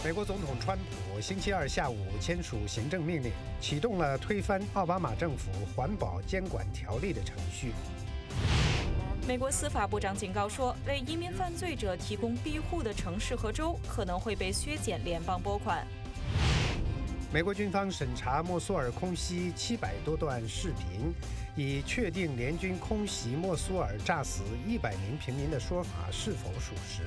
美国总统川普星期二下午签署行政命令，启动了推翻奥巴马政府环保监管条例的程序。 美国司法部长警告说，为移民犯罪者提供庇护的城市和州可能会被削减联邦拨款。 美国军方审查莫苏尔空袭700多段视频，以确定联军空袭莫苏尔炸死100名平民的说法是否属实。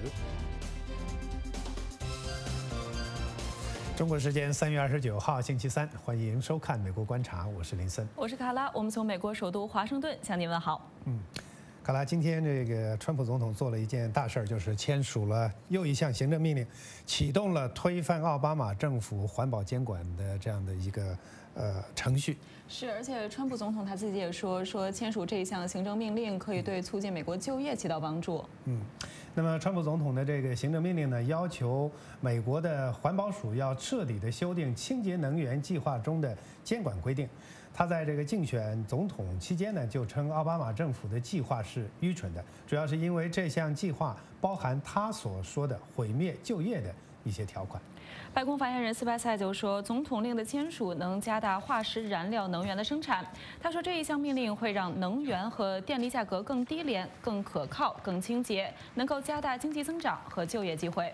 中国时间3月29号星期三，欢迎收看《美国观察》，我是林森， 我是卡拉，我们从美国首都华盛顿向您问好。 卡拉，今天这个川普总统做了一件大事儿，就是签署了又一项行政命令，启动了推翻奥巴马政府环保监管的这样的一个程序。 是，而且川普总统他自己也说签署这一项行政命令可以对促进美国就业起到帮助。 那么川普总统的这个行政命令呢，要求美国的环保署要彻底的修订清洁能源计划中的监管规定。他在这个竞选总统期间呢，就称奥巴马政府的计划是愚蠢的，主要是因为这项计划包含他所说的毁灭就业的一些条款。 白宫发言人斯派塞就说，总统令的签署能加大化石燃料能源的生产。他说，这一项命令会让能源和电力价格更低廉、更可靠、更清洁，能够加大经济增长和就业机会。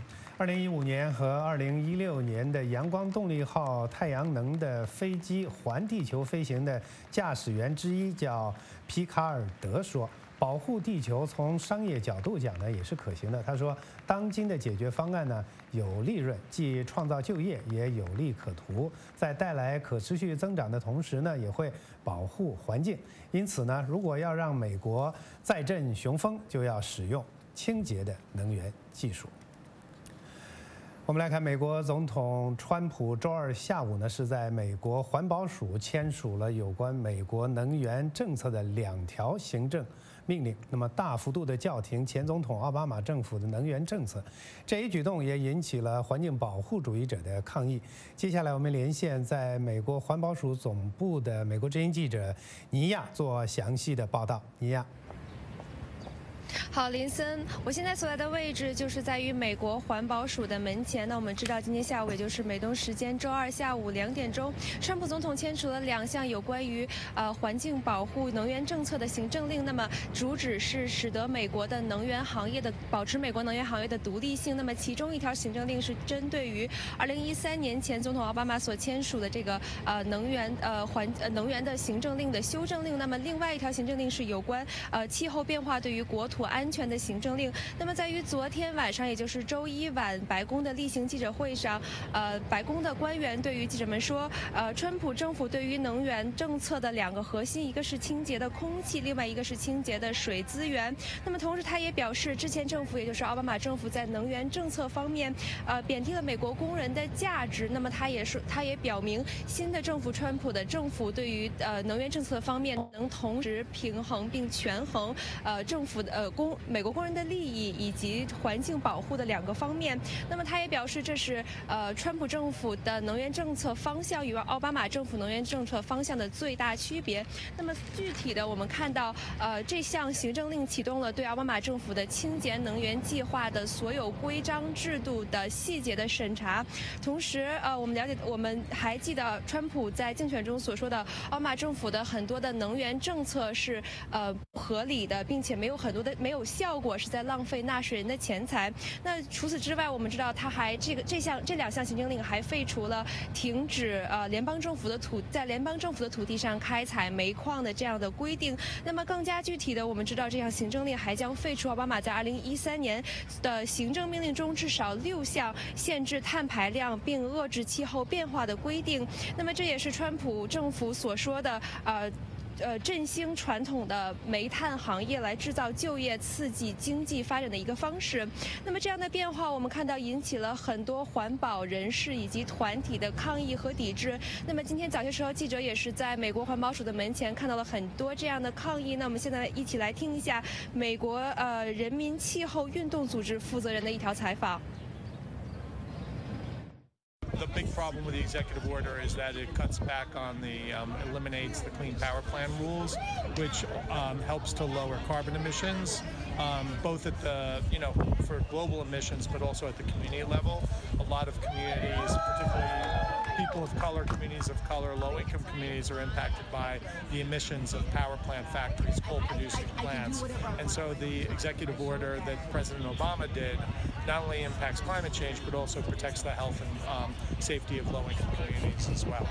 2015年和2016年的阳光动力号太阳能的飞机环地球飞行的驾驶员之一叫皮卡尔德说，保护地球从商业角度讲呢也是可行的。他说，当今的解决方案呢有利润，既创造就业也有利可图，在带来可持续增长的同时呢也会保护环境。因此呢，如果要让美国再振雄风，就要使用清洁的能源技术。我们来看，美国总统川普周二下午呢，是在美国环保署签署了有关美国能源政策的2条行政命令，那么大幅度的叫停前总统奥巴马政府的能源政策。这一举动也引起了环境保护主义者的抗议。接下来我们连线在美国环保署总部的美国之音记者尼亚做详细的报道。尼亚。 好，林森，我现在所在的位置就是在于美国环保署的门前。那我们知道，今天下午也就是美东时间周二下午2点钟，川普总统签署了2项有关于环境保护能源政策的行政令。那么主旨是使得美国的能源行业的保持美国能源行业的独立性。那么其中一条行政令是针对于2013年前总统奥巴马所签署的这个能源的行政令的修正令。那么另外一条行政令是有关气候变化对于国土安全的行政令。那么在于昨天晚上，也就是周一晚，白宫的例行记者会上，白宫的官员对于记者们说，川普政府对于能源政策的2个核心，一个是清洁的空气，另外一个是清洁的水资源。那么同时他也表示，之前政府也就是奥巴马政府在能源政策方面，贬低了美国工人的价值。那么他也表明，新的政府川普的政府对于能源政策方面能同时平衡并权衡政府的美国工人的利益以及环境保护的2个方面。那么他也表示，这是川普政府的能源政策方向与奥巴马政府能源政策方向的最大区别。那么具体的，我们看到这项行政令启动了对奥巴马政府的清洁能源计划的所有规章制度的细节的审查。同时我们还记得川普在竞选中所说的，奥巴马政府的很多的能源政策是不合理的，并且没有效果，是在浪费纳税人的钱财。那除此之外，我们知道他还这2项行政令还废除了停止在联邦政府的土地上开采煤矿的这样的规定。那么更加具体的，我们知道这项行政令还将废除奥巴马在2013年的行政命令中至少6项限制碳排量并遏制气候变化的规定。那么这也是川普政府所说的振兴传统的煤炭行业来制造就业、刺激经济发展的一个方式。那么这样的变化，我们看到引起了很多环保人士以及团体的抗议和抵制。那么今天早些时候，记者也是在美国环保署的门前看到了很多这样的抗议。那我们现在一起来听一下美国人民气候运动组织负责人的一条采访。 The big problem with the executive order is that it cuts back on eliminates the Clean Power Plan rules, which helps to lower carbon emissions, both at the, for global emissions, but also at the community level. a lot of communities, particularly people of color, communities of color, low-income communities are impacted by the emissions of power plant factories, coal-producing plants. And so the executive order that President Obama did not only impacts climate change, but also protects the health and safety of low-income communities as well.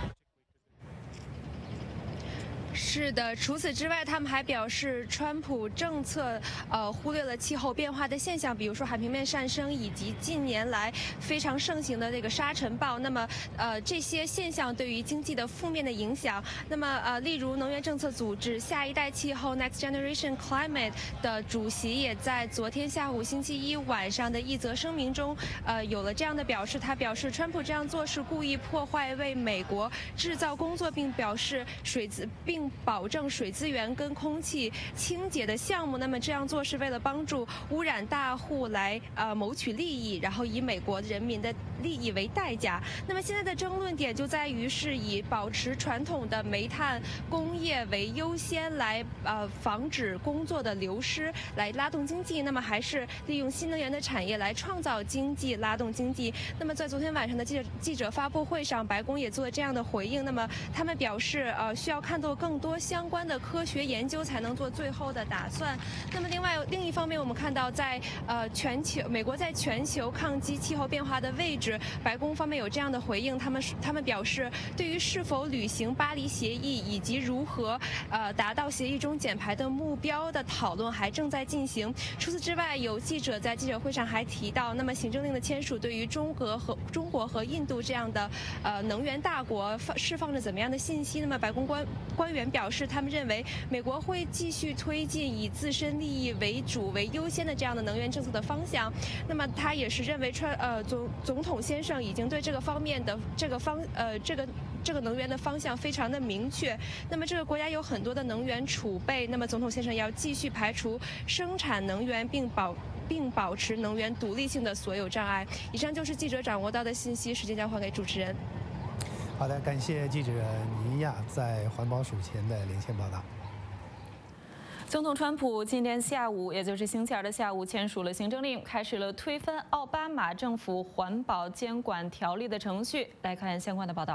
是的，除此之外，他们还表示，川普政策忽略了气候变化的现象，比如说海平面上升以及近年来非常盛行的这个沙尘暴。那么这些现象对于经济的负面的影响。那么例如能源政策组织下一代气候 Next Generation Climate 的主席也在昨天下午星期一晚上的一则声明中，有了这样的表示。他表示，川普这样做是故意破坏为美国制造工作，并保证水资源跟空气清洁的项目。那么这样做是为了帮助污染大户来谋取利益，然后以美国人民的利益为代价。那么现在的争论点就在于是以保持传统的煤炭工业为优先，来防止工作的流失，来拉动经济。那么还是利用新能源的产业来创造经济，拉动经济。那么在昨天晚上的记者发布会上，白宫也做了这样的回应。那么他们表示需要看到更多相关的科学研究才能做最后的打算。那么另一方面，我们看到在美国在全球抗击气候变化的位置，白宫方面有这样的回应。他们表示，对于是否履行巴黎协议以及如何达到协议中减排的目标的讨论还正在进行。除此之外，有记者在记者会上还提到，那么行政令的签署对于中国和印度这样的能源大国释放着怎么样的信息？那么白宫官员表示，他们认为美国会继续推进以自身利益为优先的这样的能源政策的方向。那么他也是认为总统先生已经对这个方面的这个能源的方向非常的明确。那么这个国家有很多的能源储备，那么总统先生要继续排除生产能源并保持能源独立性的所有障碍。以上就是记者掌握到的信息，时间交还给主持人。 好的，感谢记者尼亚在环保署前的连线报道。 总统川普今天下午，也就是星期二的下午，签署了行政令，开始了推翻奥巴马政府环保监管条例的程序。来看相关的报道。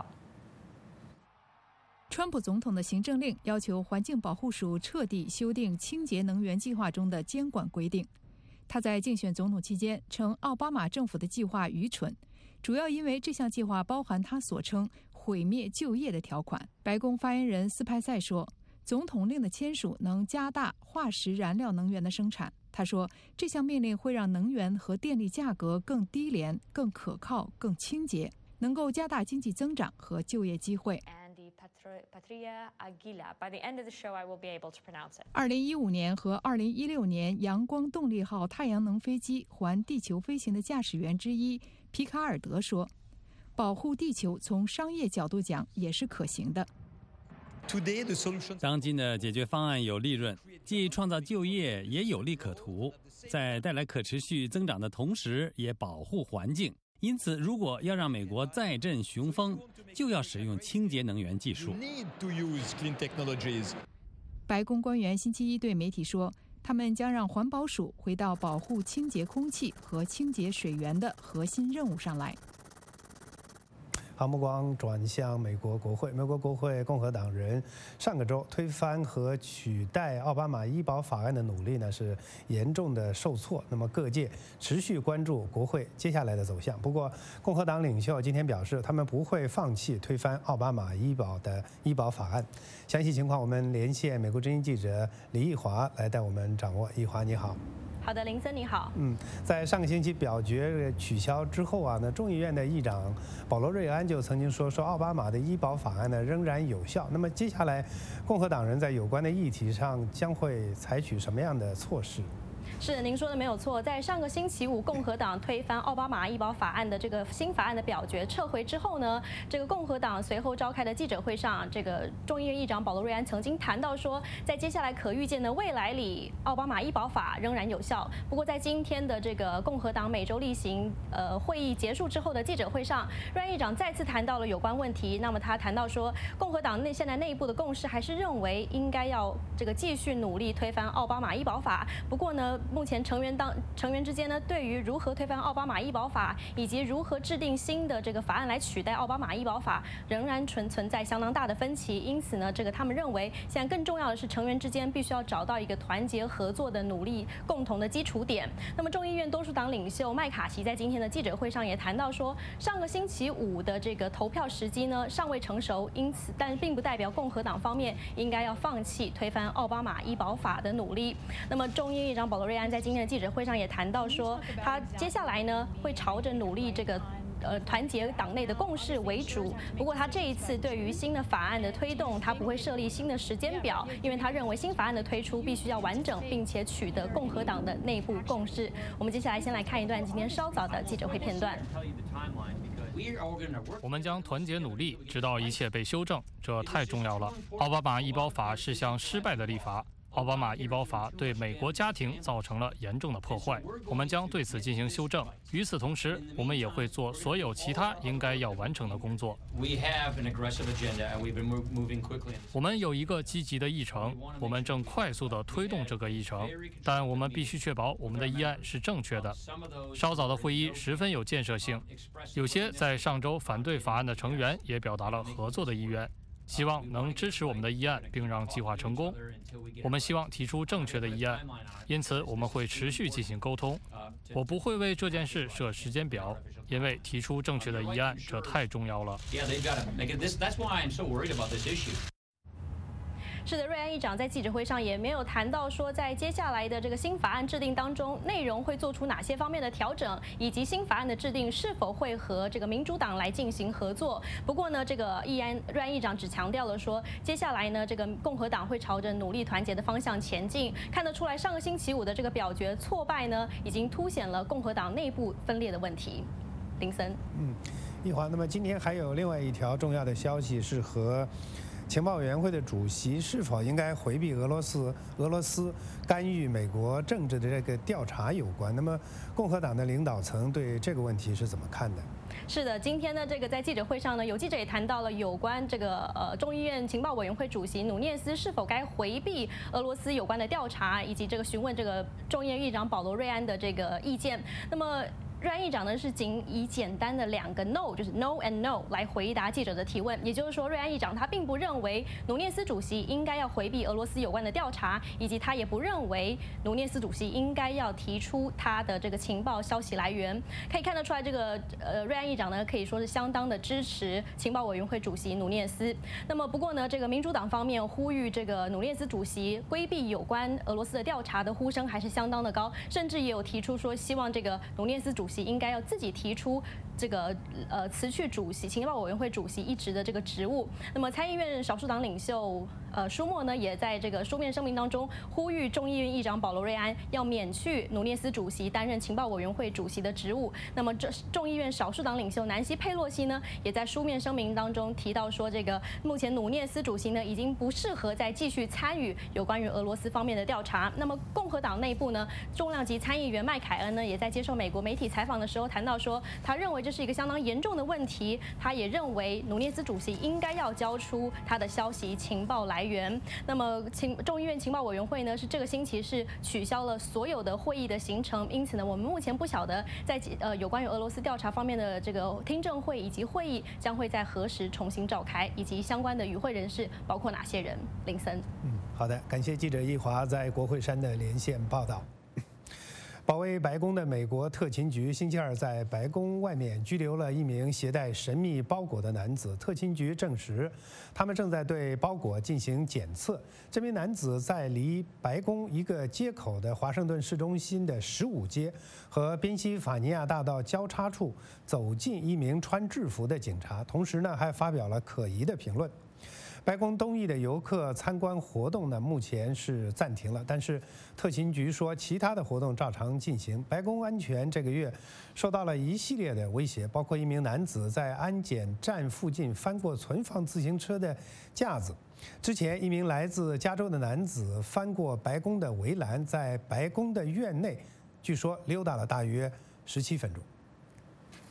川普总统的行政令要求环境保护署彻底修订清洁能源计划中的监管规定。他在竞选总统期间称奥巴马政府的计划愚蠢，主要因为这项计划包含他所称毁灭就业的条款。白宫发言人斯派塞说，总统令的签署能加大化石燃料能源的生产。他说，这项命令会让能源和电力价格更低廉、更可靠、更清洁，能够加大经济增长和就业机会。2015年和2016年，阳光动力号太阳能飞机环地球飞行的驾驶员之一皮卡尔德说，保护地球从商业角度讲也是可行的。 当今的解决方案有利润，既创造就业，也有利可图，在带来可持续增长的同时，也保护环境。因此，如果要让美国再振雄风，就要使用清洁能源技术。 白宫官员星期一对媒体说，他们将让环保署回到保护清洁空气和清洁水源的核心任务上来。 好，目光转向美国国会。美国国会共和党人上个周推翻和取代奥巴马医保法案的努力呢，是严重的受挫。那么各界持续关注国会接下来的走向。不过，共和党领袖今天表示，他们不会放弃推翻奥巴马医保法案。详细情况，我们连线美国之音记者李义华来带我们掌握。义华，你好。 好的，林森你好。 在上个星期表决取消之后啊，那众议院的议长保罗·瑞安就曾经说奥巴马的医保法案呢仍然有效。那么接下来，共和党人在有关的议题上将会采取什么样的措施？ 是，您说的没有错。在上个星期五，共和党推翻奥巴马医保法案的这个新法案的表决撤回之后呢，这个共和党随后召开的记者会上，这个众议院议长保罗·瑞安曾经谈到说，在接下来可预见的未来里，奥巴马医保法仍然有效。不过在今天的这个共和党每周例行会议结束之后的记者会上，瑞安议长再次谈到了有关问题。那么他谈到说，共和党现在内部的共识还是认为应该要这个继续努力推翻奥巴马医保法。不过呢， 目前成员之间呢，对于如何推翻奥巴马医保法，以及如何制定新的这个法案来取代奥巴马医保法，仍然存在相当大的分歧。因此呢，他们认为现在更重要的是成员之间必须要找到一个团结合作的努力共同的基础点。那么众议院多数党领袖麦卡锡在今天的记者会上也谈到说，上个星期五的这个投票时机呢尚未成熟，因此但并不代表共和党方面应该要放弃推翻奥巴马医保法的努力。那么众议院议长保罗·瑞安在今天的记者会上也谈到说，他接下来呢会朝着努力团结党内的共识为主。不过他这一次对于新的法案的推动，他不会设立新的时间表，因为他认为新法案的推出必须要完整，并且取得共和党的内部共识。我们接下来先来看一段今天稍早的记者会片段。 我们将团结努力，直到一切被修正，这太重要了。奥巴马医保法是项失败的立法。奥巴马医保法对美国家庭造成了严重的破坏，我们将对此进行修正。与此同时，我们也会做所有其他应该要完成的工作。我们有一个积极的议程，我们正快速地推动这个议程，但我们必须确保我们的议案是正确的。稍早的会议十分有建设性，有些在上周反对法案的成员也表达了合作的意愿。希望能支持我们的议案，并让计划成功。我们希望提出正确的议案，因此我们会持续进行沟通。我不会为这件事设时间表，因为提出正确的议案这太重要了。 是的，瑞安议长在记者会上也没有谈到说，在接下来的这个新法案制定当中，内容会做出哪些方面的调整，以及新法案的制定是否会和这个民主党来进行合作。不过呢，这个瑞安议长只强调了说，接下来呢，这个共和党会朝着努力团结的方向前进。看得出来，上个星期五的这个表决挫败呢，已经凸显了共和党内部分裂的问题。林森， 一华，那么今天还有另外一条重要的消息是和情报委员会的主席是否应该回避俄罗斯干预美国政治的这个调查有关。那么，共和党的领导层对这个问题是怎么看的？ 是的，今天的这个在记者会上呢，有记者也谈到了有关这个众议院情报委员会主席努涅斯是否该回避俄罗斯有关的调查，以及这个询问这个众议院议长保罗·瑞安的这个意见。那么瑞安议长呢是仅以简单的2个 no， 就是 no and no 来回答记者的提问。也就是说，瑞安议长他并不认为努涅斯主席应该要回避俄罗斯有关的调查，以及他也不认为努涅斯主席应该要提出他的这个情报消息来源。可以看得出来，这个瑞安议长呢可以说是相当的支持情报委员会主席努涅斯。那么不过呢，这个民主党方面呼吁这个努涅斯主席规避有关俄罗斯的调查的呼声还是相当的高，甚至也有提出说希望这个努涅斯主席应该要自己提出这个辞去情报委员会主席一职的这个职务。那么参议院少数党领袖舒默呢也在这个书面声明当中呼吁众议院议长保罗·瑞安要免去努涅斯主席担任情报委员会主席的职务。那么众议院少数党领袖南希·佩洛西呢也在书面声明当中提到说，这个目前努涅斯主席呢已经不适合再继续参与有关于俄罗斯方面的调查。那么共和党内部呢，重量级参议员麦凯恩呢也在接受美国媒体采访的时候谈到说，他认为这是一个相当严重的问题。他也认为努涅斯主席应该要交出他的消息情报来源。那么众议院情报委员会呢是这个星期是取消了所有的会议的行程，因此呢，我们目前不晓得在有关于俄罗斯调查方面的这个听证会以及会议将会在何时重新召开，以及相关的与会人士包括哪些人。林森， 好的，感谢记者易华在国会山的连线报道。保卫白宫的美国特勤局星期二在白宫外面拘留了一名携带神秘包裹的男子。特勤局证实，他们正在对包裹进行检测。这名男子在离白宫一个街口的华盛顿市中心的15街和宾夕法尼亚大道交叉处走近一名穿制服的警察，同时呢还发表了可疑的评论。白宫东翼的游客参观活动呢，目前是暂停了，但是特勤局说，其他的活动照常进行。白宫安全这个月受到了一系列的威胁，包括一名男子在安检站附近翻过存放自行车的架子。之前，一名来自加州的男子翻过白宫的围栏，在白宫的院内，据说溜达了大约17分钟。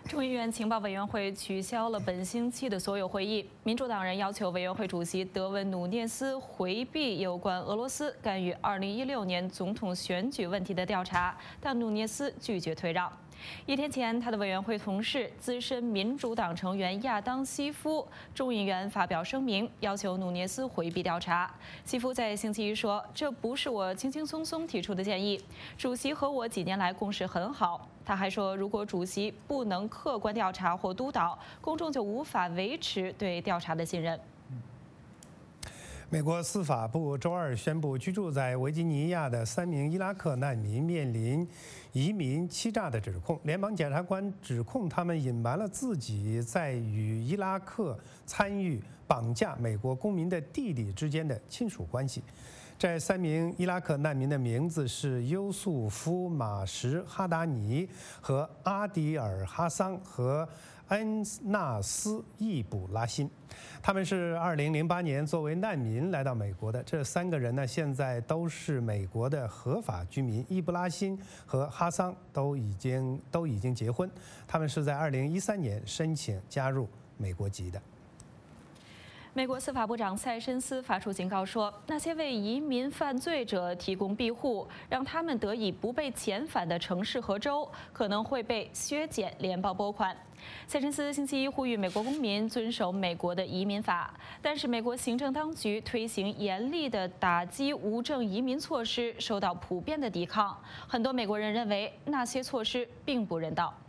众议院情报委员会取消了本星期的所有会议。民主党人要求委员会主席德文·努涅斯回避有关俄罗斯干预2016年总统选举问题的调查，但努涅斯拒绝退让。1天前，他的委员会同事、资深民主党成员亚当·西夫众议员发表声明，要求努涅斯回避调查。西夫在星期一说：“这不是我轻轻松松提出的建议，主席和我几年来共识很好。”他还说，如果主席不能客观调查或督导，公众就无法维持对调查的信任。 美国司法部周二宣布，居住在维吉尼亚的3名伊拉克难民面临移民欺诈的指控。联邦检察官指控他们隐瞒了自己在与伊拉克参与绑架美国公民的弟弟之间的亲属关系。这3名伊拉克难民的名字是优素夫·马什·哈达尼和阿迪尔·哈桑和恩纳斯·易卜拉欣。他们是2008年作为难民来到美国的。这3个人呢，现在都是美国的合法居民。易卜拉欣和哈桑都已经结婚。他们是在2013年申请加入美国籍的。 美国司法部长塞申斯发出警告说，那些为移民犯罪者提供庇护，让他们得以不被遣返的城市和州，可能会被削减联邦拨款。塞申斯星期一呼吁美国公民遵守美国的移民法，但是美国行政当局推行严厉的打击无证移民措施受到普遍的抵抗。很多美国人认为那些措施并不人道。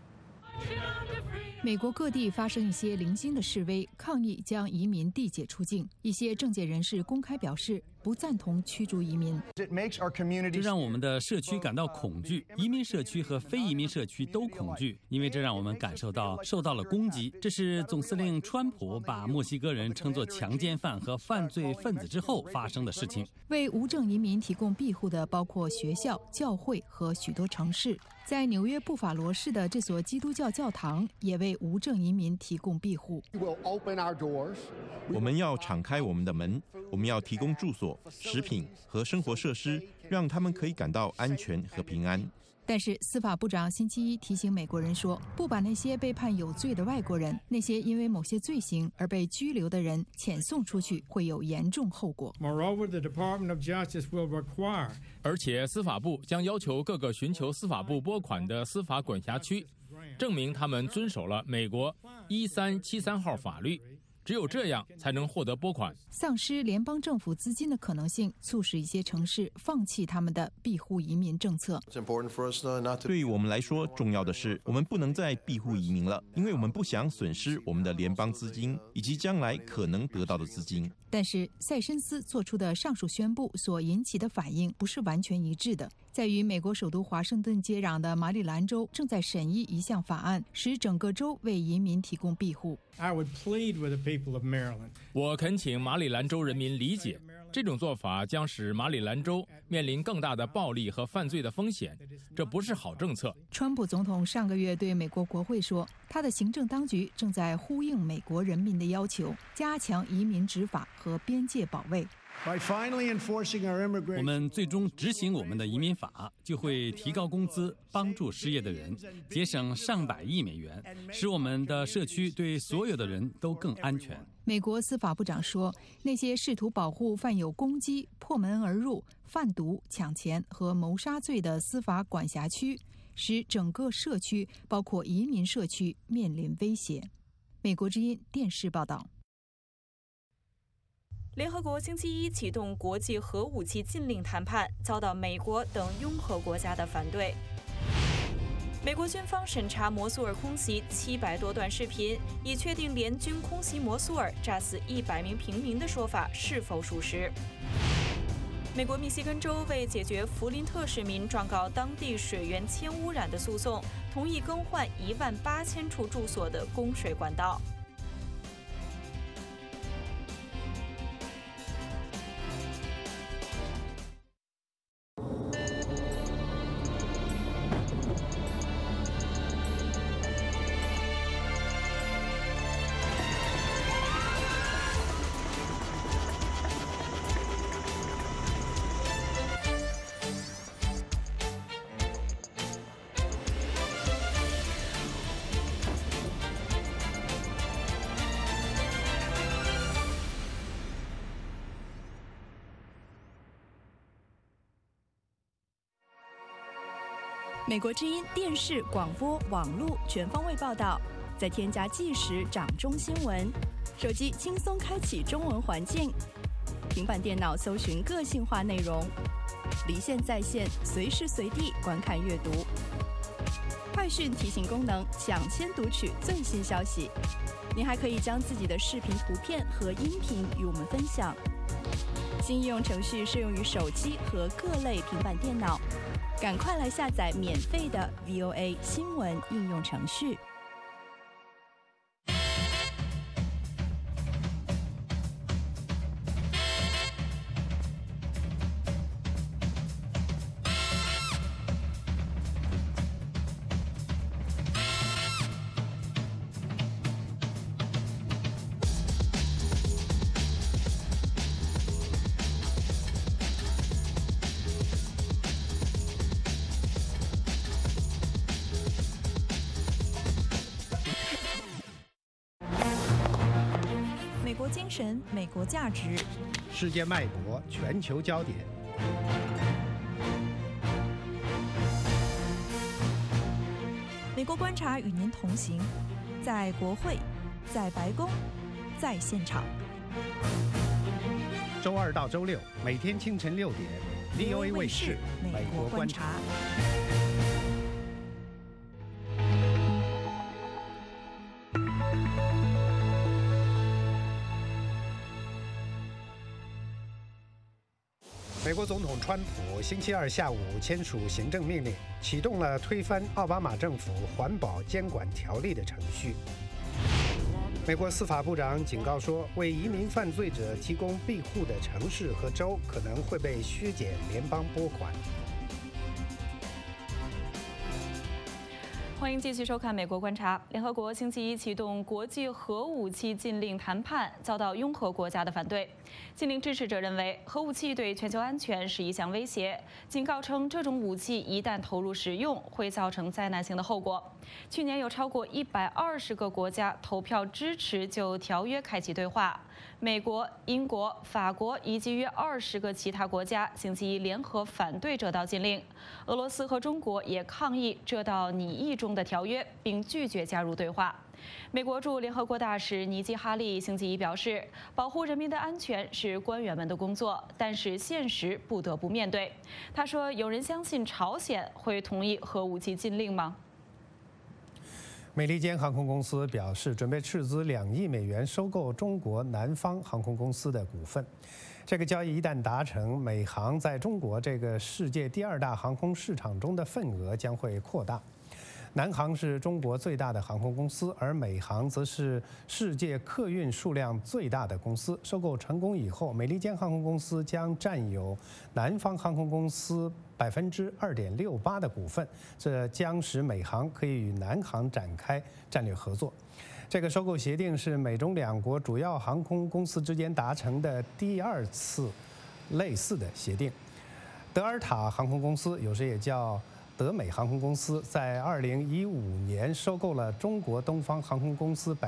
美国各地发生一些零星的示威，抗议将移民递解出境。一些政界人士公开表示不赞同驱逐移民。 这让我们的社区感到恐惧，移民社区和非移民社区都恐惧，因为这让我们感受到受到了攻击。这是总司令川普把墨西哥人称作强奸犯和犯罪分子之后发生的事情。 为无证移民提供庇护的包括学校、教会和许多城市。在纽约布法罗市的这所基督教教堂也为无证移民提供庇护。 我们要敞开我们的门，我们要提供住所、食品和生活设施，让他们可以感到安全和平安。 但是司法部长星期一提醒美国人说，不把那些被判有罪的外国人，那些因为某些罪行而被拘留的人遣送出去，会有严重后果。 而且司法部将要求各个寻求司法部拨款的司法管辖区证明他们遵守了美国1373号法律。只有这样才能获得拨款。 丧失联邦政府资金的可能性，促使一些城市放弃他们的庇护移民政策。 对于我们来说，重要的是我们不能再庇护移民了，因为我们不想损失我们的联邦资金以及将来可能得到的资金。 但是塞申斯做出的上述宣布所引起的反应不是完全一致的。在与美国首都华盛顿接壤的马里兰州正在审议一项法案，使整个州为移民提供庇护。 我恳请马里兰州人民理解，这种做法将使马里兰州面临更大的暴力和犯罪的风险，这不是好政策。 川普总统上个月对美国国会说，他的行政当局正在呼应美国人民的要求，加强移民执法和边界保卫。 我们最终执行我们的移民法，就会提高工资，帮助失业的人，节省上百亿美元，使我们的社区对所有的人都更安全。 美国司法部长说，那些试图保护犯有攻击、破门而入、贩毒、抢钱和谋杀罪的司法管辖区，使整个社区，包括移民社区，面临威胁。美国之音电视报道。 联合国星期一启动国际核武器禁令谈判，遭到美国等拥核国家的反对。美国军方审查摩苏尔空袭700多段视频，以确定联军空袭摩苏尔炸死100名平民的说法是否属实。美国密西根州为解决弗林特市民状告当地水源铅污染的诉讼，同意更换18000处住所的供水管道。 美国之音电视、广播、网络全方位报道，再添加即时掌中新闻，手机轻松开启中文环境，平板电脑搜寻个性化内容，离线在线，随时随地观看阅读。快讯提醒功能，抢先读取最新消息。您还可以将自己的视频、图片和音频与我们分享。新应用程序适用于手机和各类平板电脑，赶快来下载免费的 VOA 新闻应用程序。 美国精神，美国价值， 世界脉搏，全球焦点。 美国观察与您同行，在国会，在白宫，在现场。 周二到周六，每天清晨6点 ，VOA 卫视《美国观察》。美国总统川普星期二下午签署行政命令，启动了推翻奥巴马政府环保监管条例的程序。美国司法部长警告说，为移民犯罪者提供庇护的城市和州可能会被削减联邦拨款。 欢迎继续收看《美国观察》。联合国星期一启动国际核武器禁令谈判，遭到拥核国家的反对。禁令支持者认为，核武器对全球安全是一项威胁，警告称这种武器一旦投入使用，会造成灾难性的后果。去年有超过120个国家投票支持就条约开启对话。美国、英国、法国以及约20个其他国家星期一联合反对这道禁令。俄罗斯和中国也抗议这道拟议中的条约，并拒绝加入对话。美国驻联合国大使尼基·哈利星期一表示，保护人民的安全是官员们的工作，但是现实不得不面对。他说：“有人相信朝鲜会同意核武器禁令吗？” 美利坚航空公司表示，准备斥资2亿美元收购中国南方航空公司的股份。这个交易一旦达成，美航在中国这个世界第2大航空市场中的份额将会扩大。南航是中国最大的航空公司，而美航则是世界客运数量最大的公司。收购成功以后，美利坚航空公司将占有南方航空公司2.68%的股份，这将使美航可以与南航展开战略合作。这个收购协定是美中2国主要航空公司之间达成的第2次类似的协定。德尔塔航空公司，有时也叫德美航空公司，在2015年收购了中国东方航空公司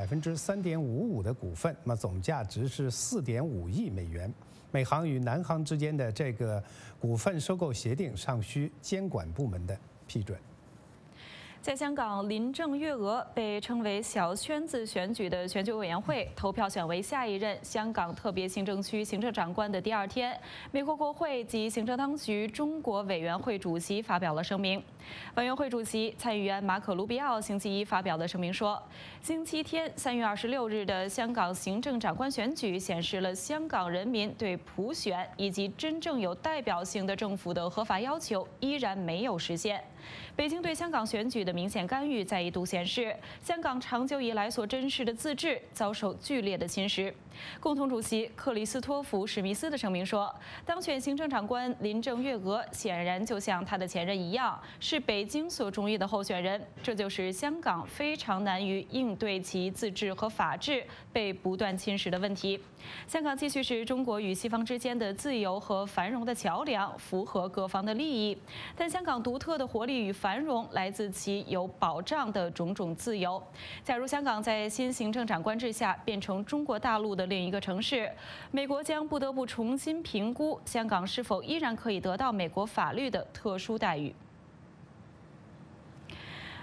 3.55%的股份，那么总价值是4.5亿美元。美航与南航之间的这个股份收购协定尚需监管部门的批准。 在香港，林郑月娥被称为小圈子选举的选举委员会投票选为下一任香港特别行政区行政长官的第2天，美国国会及行政当局中国委员会主席发表了声明。委员会主席参议员马可·卢比奥星期一发表的声明说，星期天3月26日的香港行政长官选举显示了香港人民对普选以及真正有代表性的政府的合法要求依然没有实现。北京对香港选举的明显干预再一度显示，香港长久以来所珍视的自治遭受剧烈的侵蚀。共同主席克里斯托弗·史密斯的声明说，当选行政长官林郑月娥显然就像他的前任一样，是北京所中意的候选人，这就是香港非常难于应对其自治和法治被不断侵蚀的问题。香港继续是中国与西方之间的自由和繁荣的桥梁，符合各方的利益。但香港独特的活力与繁荣来自其有保障的种种自由。假如香港在新行政长官治下变成中国大陆的另一个城市，美国将不得不重新评估香港是否依然可以得到美国法律的特殊待遇。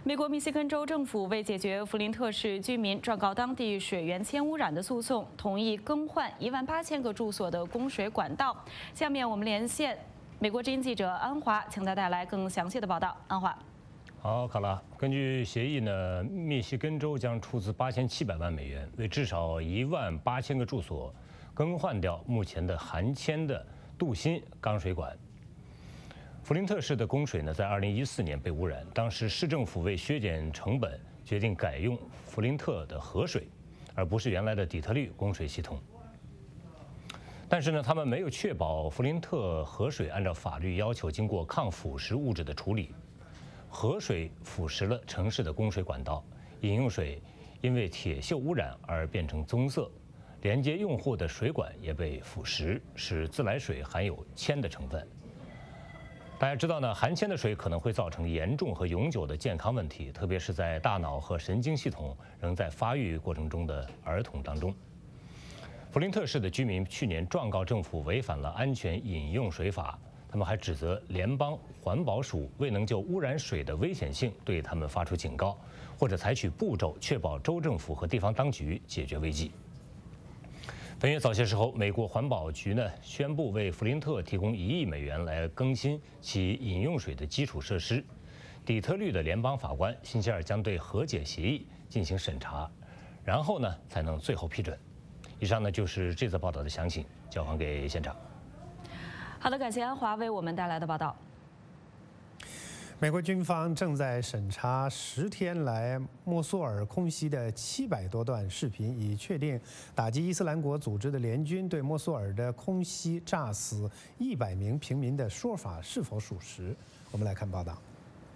美国密西根州政府为解决弗林特市居民状告当地水源铅污染的诉讼，同意更换18000个住所的供水管道。下面我们连线美国之音记者安华，请他带来更详细的报道。安华。 好，卡拉，根据协议呢，密西根州将出资8700万美元，为至少18000个住所更换掉目前的含铅的镀锌钢水管。弗林特市的供水呢，在2014年被污染，当时市政府为削减成本，决定改用弗林特的河水，而不是原来的底特律供水系统。但是呢，他们没有确保弗林特河水按照法律要求经过抗腐蚀物质的处理，河水腐蚀了城市的供水管道，饮用水因为铁锈污染而变成棕色，连接用户的水管也被腐蚀，使自来水含有铅的成分。大家知道呢，含铅的水可能会造成严重和永久的健康问题，特别是在大脑和神经系统仍在发育过程中的儿童当中。弗林特市的居民去年状告政府违反了安全饮用水法，他们还指责联邦环保署未能就污染水的危险性对他们发出警告，或者采取步骤确保州政府和地方当局解决危机。本月早些时候，美国环保局呢宣布为弗林特提供1亿美元来更新其饮用水的基础设施。底特律的联邦法官星期二将对和解协议进行审查，然后呢才能最后批准。以上呢就是这则报道的详情，交还给现场。 好的，感谢安华为我们带来的报道。 美国军方正在审查10天来莫苏尔空袭的700多段视频，以确定打击伊斯兰国组织的联军对莫苏尔的空袭炸死100名平民的说法是否属实。我们来看报道。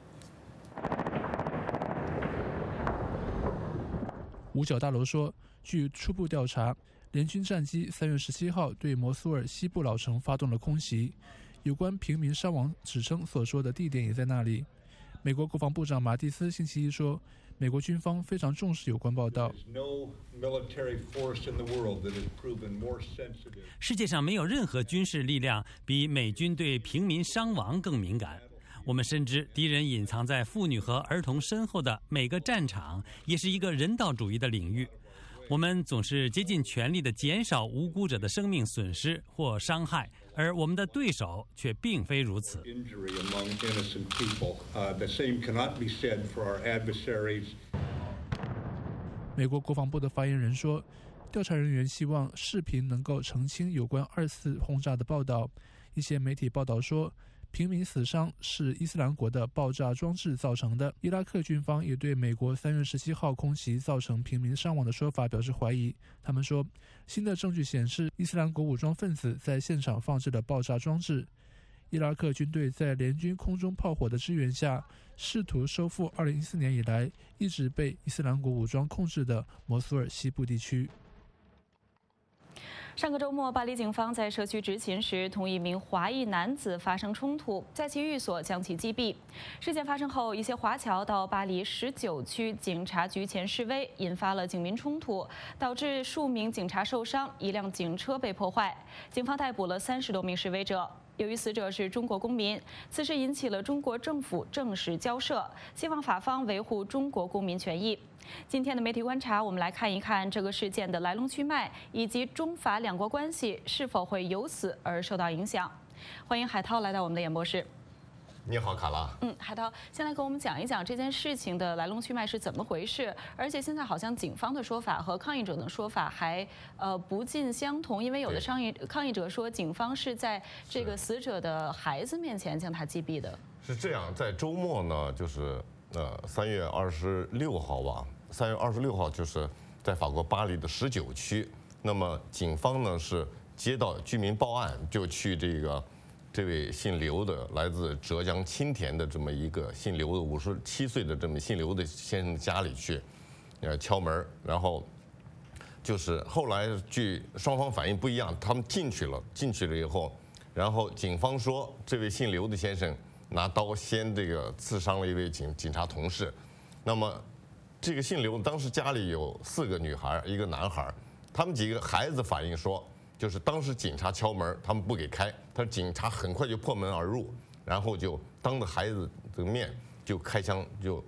五角大楼说，据初步调查，联军战机3月17号对摩苏尔西部老城发动了空袭。有关平民伤亡指称所说的地点也在那里。美国国防部长马蒂斯星期一说，美国军方非常重视有关报道。 世界上没有任何军事力量比美军对平民伤亡更敏感。我们深知敌人隐藏在妇女和儿童身后的每个战场也是一个人道主义的领域。我们总是竭尽全力地减少无辜者的生命损失或伤害，而我们的对手却并非如此。 美国国防部的发言人说，调查人员希望视频能够澄清有关2次轰炸的报道。一些媒体报道说，平民死伤是伊斯兰国的爆炸装置造成的。伊拉克军方也对美国3月17号空袭造成平民伤亡的说法表示怀疑。他们说，新的证据显示伊斯兰国武装分子在现场放置了爆炸装置。伊拉克军队在联军空中炮火的支援下，试图收复2014年以来一直被伊斯兰国武装控制的摩苏尔西部地区。 上个周末，巴黎警方在社区执勤时同一名华裔男子发生冲突，在其寓所将其击毙。事件发生后，一些华侨到巴黎19区警察局前示威，引发了警民冲突，导致数名警察受伤，一辆警车被破坏。警方逮捕了30多名示威者。由于死者是中国公民，此事引起了中国政府正式交涉，希望法方维护中国公民权益。今天的媒体观察，我们来看一看这个事件的来龙去脉，以及中法两国关系是否会由此而受到影响。欢迎海涛来到我们的演播室。 你好，卡拉。 海涛，先来跟我们讲一讲这件事情的来龙去脉是怎么回事。而且现在好像警方的说法和抗议者的说法还不尽相同，因为有的抗议者说警方是在这个死者的孩子面前将他击毙的。 是这样，在周末呢，就是3月26号吧，3月26号就是在法国巴黎的19区，那么警方呢是接到居民报案，就去这位姓刘的来自浙江青田的这么一个姓刘的57岁的这么姓刘的先生家里去，敲门，然后就是后来据双方反应不一样，他们进去了以后，然后警方说这位姓刘的先生拿刀先刺伤了一位警察同事，那么这个姓刘当时家里有4个女孩1个男孩，他们几个孩子反映说，就是当时警察敲门，他们不给开，但是警察很快就破门而入，然后就当着孩子的面就开枪，就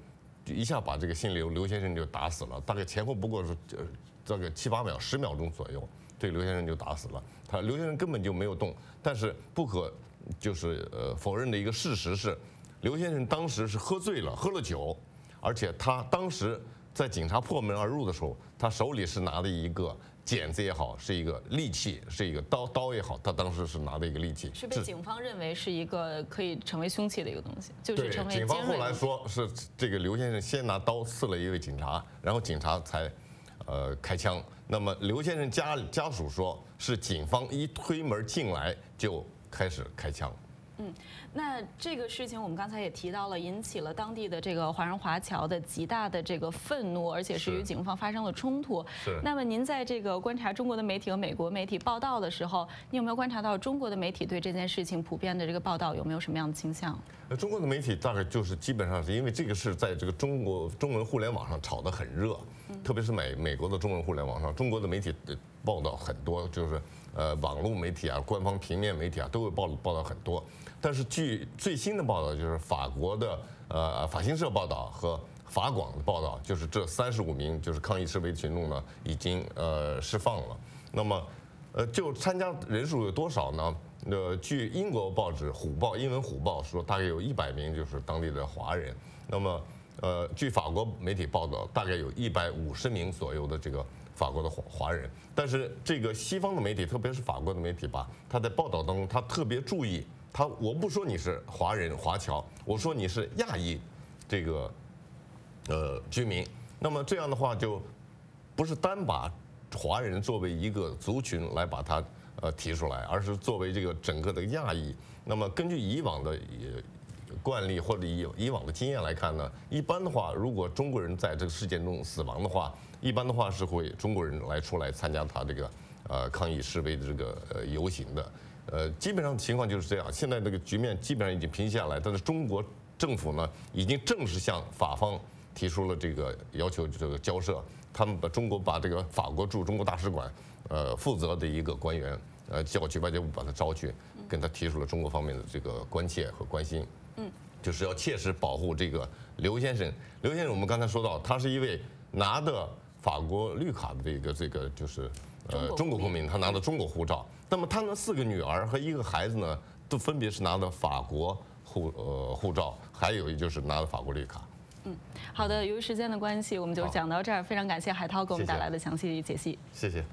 一下把这个姓刘先生就打死了，大概前后不过是这个7、8秒、10秒钟左右，这刘先生就打死了。刘先生根本就没有动，但是不可否认的一个事实是，刘先生当时是喝醉了，喝了酒，而且他当时在警察破门而入的时候，他手里是拿的一个剪子也好，是一个利器，是一个刀也好，他当时是拿的一个利器， 是被警方认为是一个可以成为凶器的一个东西，就是成为警方后来说是这个刘先生先拿刀刺了一位警察，然后警察才开枪。那么刘先生家属说是警方一推门进来就开始开枪。 那这个事情我们刚才也提到了，引起了当地的这个华人华侨的极大的这个愤怒，而且是与警方发生了冲突。那么您在这个观察中国的媒体和美国媒体报道的时候，你有没有观察到中国的媒体对这件事情普遍的这个报道有没有什么样的倾向？ 中国的媒体大概就是基本上是因为这个事在这个中文互联网上炒得很热，特别是美国的中文互联网上，中国的媒体报道很多，就是网络媒体啊、官方平面媒体啊都会报道很多。但是据最新的报道，就是法国的法新社报道和法广的报道，就是这35名就是抗议示威群众呢已经释放了。那么就参加人数有多少呢？据英国报纸虎报英文虎报说，大概有100名就是当地的华人。那么据法国媒体报道，大概有150名左右的这个法国的华人。但是这个西方的媒体，特别是法国的媒体吧，他在报道当中他特别注意。我不说你是华人华侨，我说你是亚裔这个居民。那么这样的话就不是单把华人作为一个族群来把它提出来，而是作为这个整个的亚裔。那么根据以往的惯例或者以往的经验来看呢，一般的话，如果中国人在这个事件中死亡的话，一般的话是会中国人出来参加他这个抗议示威的这个游行的。基本上情况就是这样。现在这个局面基本上已经平息下来，但是中国政府呢，已经正式向法方提出了这个要求，这个交涉。他们把这个法国驻中国大使馆负责的一个官员叫去外交部把他招去，跟他提出了中国方面的这个关切和关心。就是要切实保护这个刘先生。刘先生我们刚才说到，他是一位拿的法国绿卡的这个就是中国公民，他拿的中国护照。那么他的4个女儿和1个孩子呢，都分别是拿的法国护照，还有就是拿的法国绿卡。 好的，由于时间的关系，我们就讲到这儿。非常感谢海涛给我们带来的详细解析。 谢谢。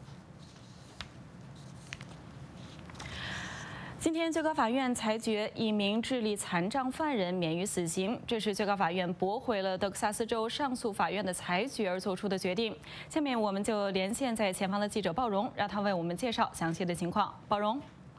今天最高法院裁决一名智力残障犯人免于死刑，这是最高法院驳回了德克萨斯州上诉法院的裁决而做出的决定。下面我们就连线在前方的记者鲍荣，让他为我们介绍详细的情况。鲍荣。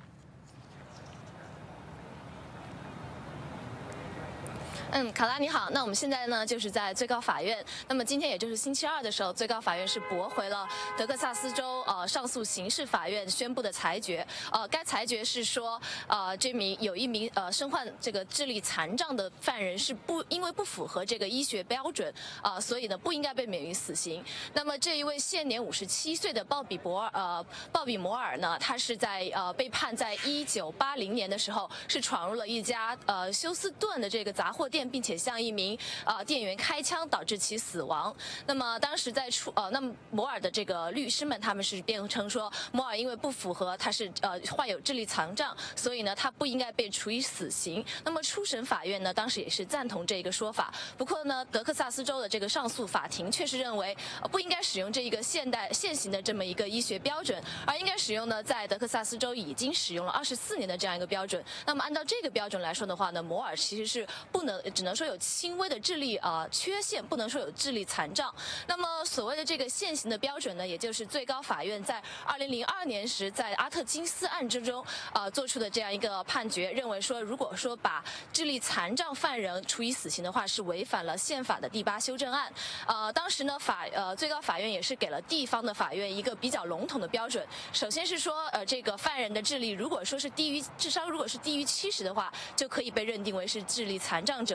卡拉你好，那我们现在呢就是在最高法院。那么今天也就是星期二的时候，最高法院是驳回了德克萨斯州上诉刑事法院宣布的裁决。该裁决是说，有一名身患这个智力残障的犯人是因为不符合这个医学标准所以呢不应该被免于死刑。那么这一位现年57岁的鲍比摩尔呢，他是在被判在1980年的时候是闯入了一家休斯顿的这个杂货店，并且向一名店员开枪，导致其死亡。那么当时那么摩尔的这个律师们他们是辩称说，摩尔因为不符合他是患有智力残障，所以呢他不应该被处以死刑。那么初审法院呢当时也是赞同这个说法。不过呢，德克萨斯州的这个上诉法庭确实认为不应该使用这一个现行的这么一个医学标准，而应该使用呢在德克萨斯州已经使用了24年的这样一个标准。那么按照这个标准来说的话呢，摩尔其实是只能说有轻微的智力缺陷，不能说有智力残障。那么所谓的这个现行的标准呢，也就是最高法院在2002年时在阿特金斯案之中做出的这样一个判决，认为说如果说把智力残障犯人处以死刑的话，是违反了宪法的第8修正案。当时呢最高法院也是给了地方的法院一个比较笼统的标准。首先是说这个犯人的智力如果说是智商如果是低于70的话，就可以被认定为是智力残障者。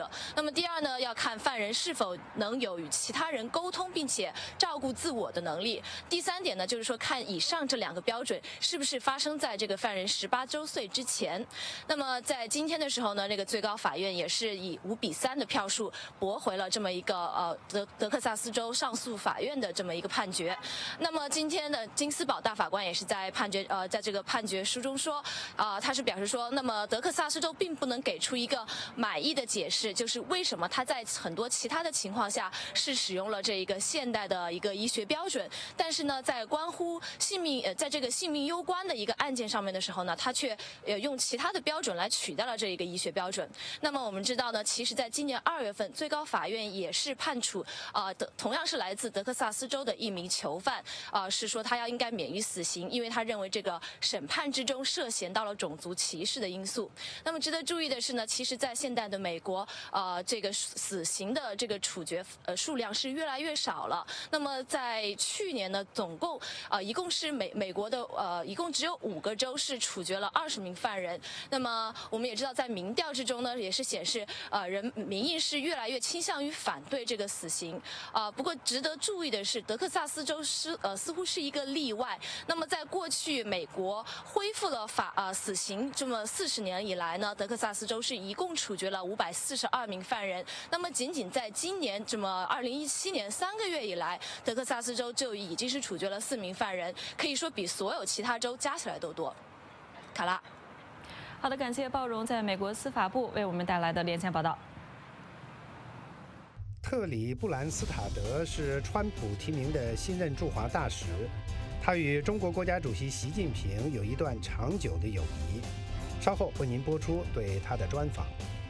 的。那么第二呢，要看犯人是否能有与其他人沟通并且照顾自我的能力。第三点呢，就是说看以上这2个标准是不是发生在这个犯人18周岁之前。那么在今天的时候呢，那个最高法院也是以5-3的票数驳回了这么一个德克萨斯州上诉法院的这么一个判决。那么今天的金斯堡大法官也是在在这个判决书中说，他是表示说，那么德克萨斯州并不能给出一个满意的解释，就是为什么他在很多其他的情况下是使用了这一个现代的一个医学标准，但是呢，在关乎性命在这个性命攸关的一个案件上面的时候呢，他却用其他的标准来取代了这一个医学标准。那么我们知道呢，其实在今年2月份，最高法院也是判处同样是来自德克萨斯州的一名囚犯，是说他应该免于死刑，因为他认为这个审判之中涉嫌到了种族歧视的因素。那么值得注意的是呢，其实在现代的美国，这个死刑的这个处决数量是越来越少了。那么在去年呢，总共一共是美国的一共只有5个州是处决了20名犯人。那么我们也知道，在民调之中呢，也是显示民意是越来越倾向于反对这个死刑。不过值得注意的是，德克萨斯州似乎是一个例外。那么在过去美国恢复了死刑这么40年以来呢，德克萨斯州是一共处决了542名犯人。那么仅仅在今年这么2017年3个月以来，德克萨斯州就已经是处决了4名犯人，可以说比所有其他州加起来都多。卡拉， 好的，感谢鲍荣在美国司法部为我们带来的连线报道。 特里布兰斯塔德是川普提名的新任驻华大使，他与中国国家主席习近平有一段长久的友谊。稍后为您播出对他的专访。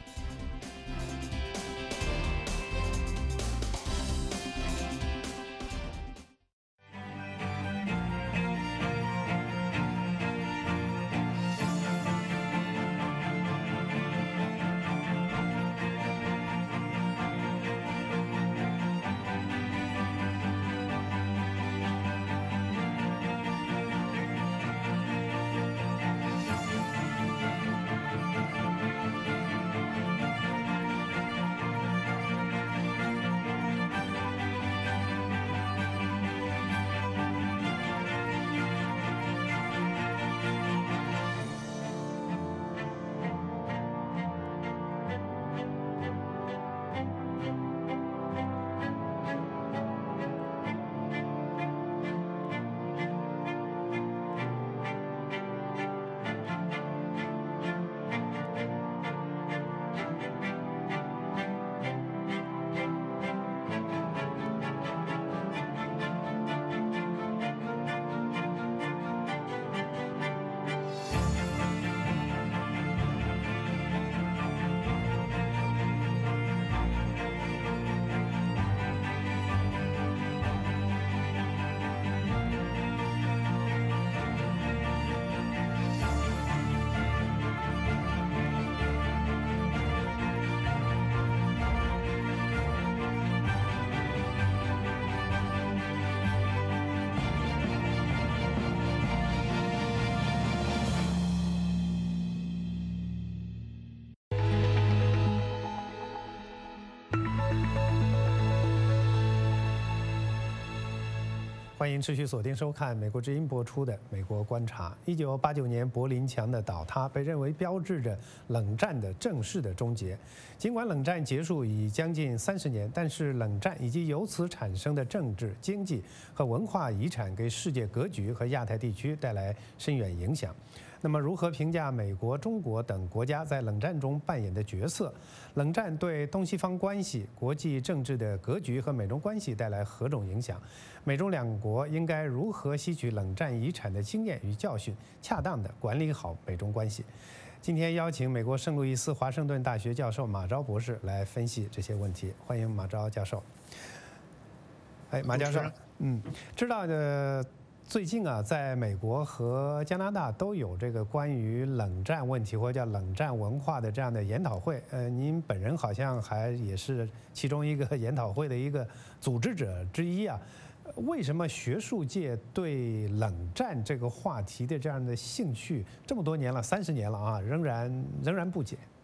欢迎持续锁定收看美国之音播出的《美国观察》。1989年柏林墙的倒塌被认为标志着冷战的正式的终结。尽管冷战结束已将近30年，但是冷战以及由此产生的政治、经济和文化遗产给世界格局和亚太地区带来深远影响。那么，如何评价美国、中国等国家在冷战中扮演的角色？冷战对东西方关系、国际政治的格局和美中关系带来何种影响？美中两国应该如何吸取冷战遗产的经验与教训，恰当地管理好美中关系？今天邀请美国圣路易斯华盛顿大学教授马昭博士来分析这些问题。欢迎马昭教授。马教授，知道的。最近啊，在美国和加拿大都有这个关于冷战问题或者叫冷战文化的这样的研讨会。您本人好像还也是其中一个研讨会的一个组织者之一啊。为什么学术界对冷战这个话题的这样的兴趣这么多年了，30年了啊，仍然不减？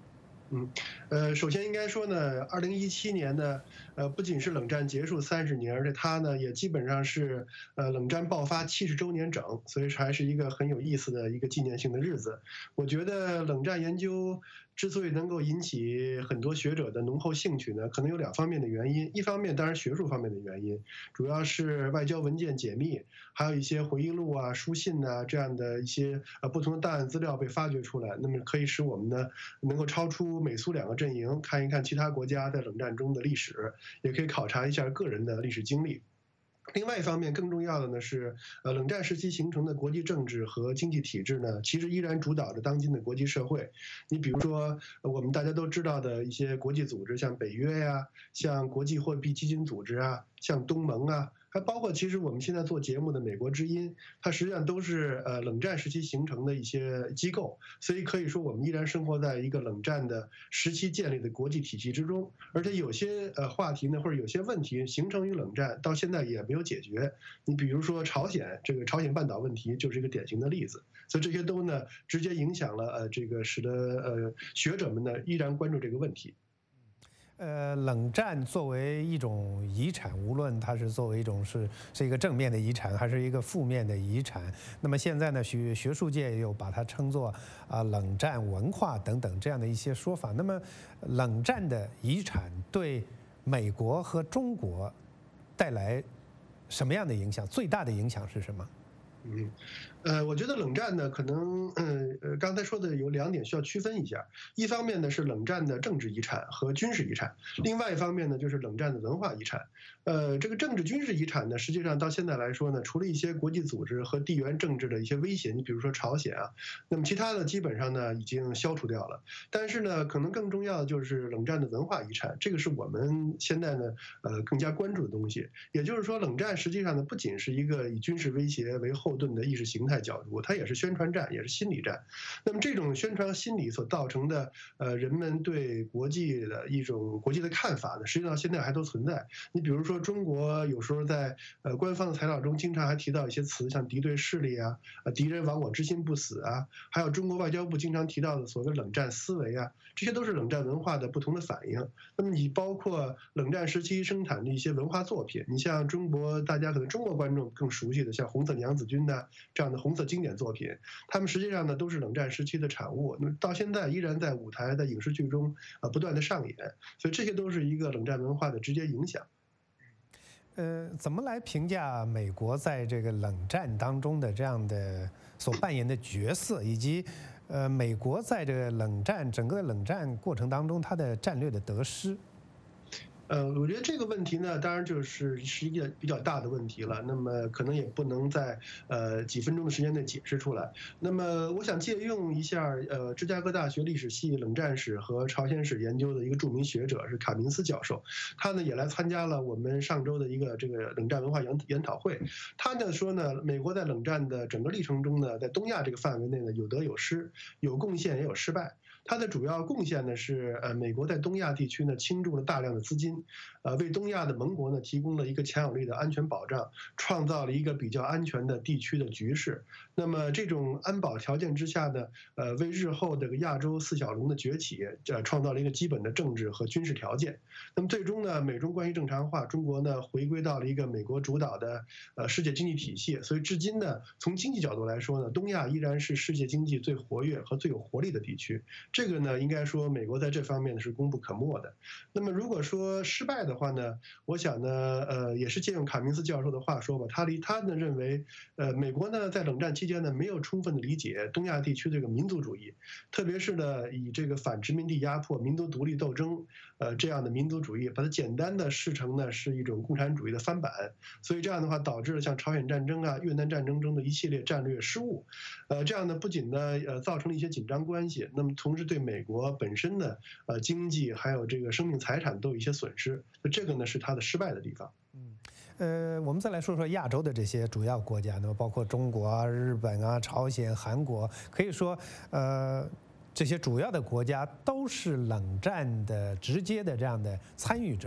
首先应该说呢，2017年呢，不仅是冷战结束30年，而且它呢也基本上是冷战爆发70周年整，所以还是一个很有意思的一个纪念性的日子。我觉得冷战研究之所以能够引起很多学者的浓厚兴趣呢，可能有2方面的原因。一方面当然学术方面的原因，主要是外交文件解密，还有一些回忆录啊、书信啊这样的一些不同的档案资料被发掘出来，那么可以使我们呢能够超出美苏2个阵营，看一看其他国家在冷战中的历史，也可以考察一下个人的历史经历。另外一方面，更重要的呢是，冷战时期形成的国际政治和经济体制呢，其实依然主导着当今的国际社会。你比如说，我们大家都知道的一些国际组织，像北约呀，像国际货币基金组织啊，像东盟啊。还包括其实我们现在做节目的美国之音，它实际上都是冷战时期形成的一些机构，所以可以说我们依然生活在一个冷战的时期建立的国际体系之中，而且有些话题呢或者有些问题形成于冷战，到现在也没有解决。你比如说朝鲜，这个朝鲜半岛问题就是一个典型的例子，所以这些都呢直接影响了这个使得学者们呢依然关注这个问题。 冷战作为一种遗产，无论它是作为一种是一个正面的遗产，还是一个负面的遗产，那么现在呢，学术界又把它称作冷战文化等等这样的一些说法。那么，冷战的遗产对美国和中国带来什么样的影响？最大的影响是什么？ 我觉得冷战呢，可能刚才说的有2点需要区分一下。一方面呢是冷战的政治遗产和军事遗产，另外一方面呢就是冷战的文化遗产。这个政治军事遗产呢，实际上到现在来说呢，除了一些国际组织和地缘政治的一些威胁，你比如说朝鲜啊，那么其他的基本上呢已经消除掉了。但是呢，可能更重要的就是冷战的文化遗产，这个是我们现在呢更加关注的东西。也就是说，冷战实际上呢不仅是一个以军事威胁为后盾的意识形态角度，它也是宣传战，也是心理战。那么这种宣传心理所造成的人们对国际的一种国际的看法呢，实际上现在还都存在。你比如说中国有时候在官方的材料中经常还提到一些词，像敌对势力啊、敌人亡我之心不死啊，还有中国外交部经常提到的所谓冷战思维啊，这些都是冷战文化的不同的反应。那么你包括冷战时期生产的一些文化作品，你像中国大家可能中国观众更熟悉的像红色娘子军呐这样的红色经典作品，他们实际上呢都是冷战时期的产物，那么到现在依然在舞台的影视剧中不断的上演，所以这些都是一个冷战文化的直接影响。 怎么来评价美国在这个冷战当中的这样的所扮演的角色，以及美国在这个整个冷战过程当中它的战略的得失？ 我觉得这个问题呢，当然是一个比较大的问题了。那么可能也不能在几分钟的时间内解释出来。那么我想借用一下芝加哥大学历史系冷战史和朝鲜史研究的一个著名学者是卡明斯教授，他呢也来参加了我们上周的一个这个冷战文化研讨会。他呢说呢，美国在冷战的整个历程中呢，在东亚这个范围内呢有得有失，有贡献也有失败。它的主要贡献呢是美国在东亚地区呢倾注了大量的资金，为东亚的盟国呢提供了一个强有力的安全保障，创造了一个比较安全的地区的局势。那么这种安保条件之下呢，为日后这个亚洲四小龙的崛起创造了一个基本的政治和军事条件。那么最终呢，美中关系正常化，中国呢回归到了一个美国主导的世界经济体系。所以至今呢，从经济角度来说呢，东亚依然是世界经济最活跃和最有活力的地区。这个呢，应该说美国在这方面是功不可没的。那么如果说失败的话呢，我想呢，也是借用卡明斯教授的话说吧，他呢认为，美国呢在冷战期间呢没有充分的理解东亚地区这个民族主义，特别是呢以这个反殖民地压迫、民族独立斗争，这样的民族主义，把它简单的视成呢是一种共产主义的翻版，所以这样的话导致了像朝鲜战争啊、越南战争中的一系列战略失误，这样呢不仅呢造成了一些紧张关系，那么同时对美国本身的经济还有这个生命财产都有一些损失，这个呢是它的失败的地方。 我们再来说说亚洲的这些主要国家，那么包括中国啊、日本啊、朝鲜、韩国，可以说这些主要的国家都是冷战的直接的这样的参与者。